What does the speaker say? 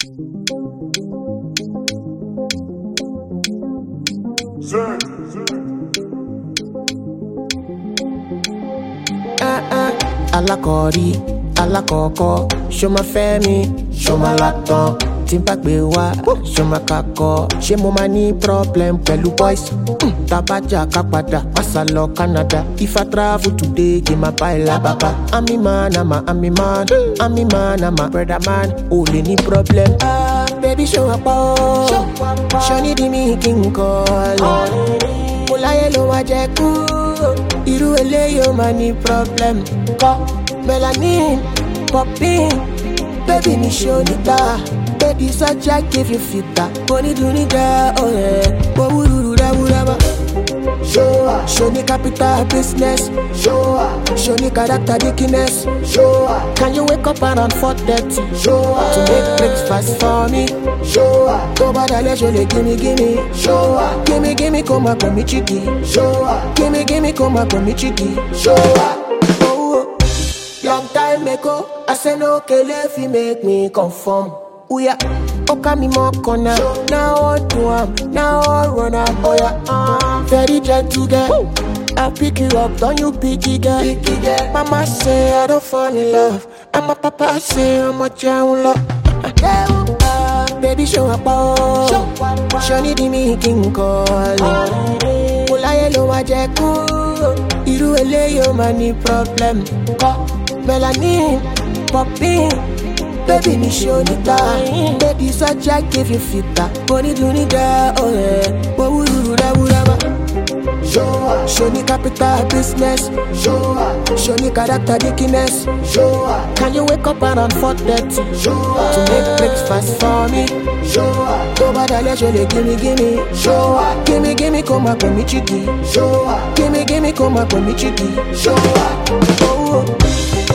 Alakori, alakoko, show my femi, show my laton. Timpa gbe wa, show my kako. Ṣé mo ma ní problem pẹ̀lú boys? Tabaja kapada, masa lọ Canada. If I travel today, give my buy la baba. I'm a man, I'm a man, I'm a brother man. Oh, lè ní problem. Baby show up, show ní di mi kí n call. Mo láyé ló wá jẹ kú. Irú eléyìí ó máa ní problem. Kọ́ melanin, popping, baby mi ṣó níta. Baby sọ́jà give you filter. Onídùúnídà ọ̀rẹ́, owó rúru dáwúdáwá. Show ní capital business. Show ní character dickiness. Can you wake up around 4:30? To make breakfast for me. Tó bá dalẹ̀ ṣo lè gimme. Gimme kó máa pè mí chiki. Gimme kó máa pè mí chiki. Long time ago, I said no kele fi make me conform. Uya, oka mi mo corner. Now I do now I run up. Oh yeah, very gentle girl. I pick you up, don't you picky girl? Mama say I don't fall in love, and my papa say I'm a child. Baby show up, show ní di mi kí n call. Mo láyé ló wá jẹ kú. Irú eléyìí ó máa ní problem. Kọ́ melanin, popping, baby mi ṣó níta. Baby sọ́jà give you filter. Onídùúnídà ọ̀rẹ́, owó rúru dáwúdáwá. Show ní capital business. Show ní character dickiness. Can you wake up around 4:30? To make breakfast for me. Tó bá dalẹ̀ ṣo lè gimme. Gimme kó máa pè mí chiki. Gimme kó máa pè mí chiki.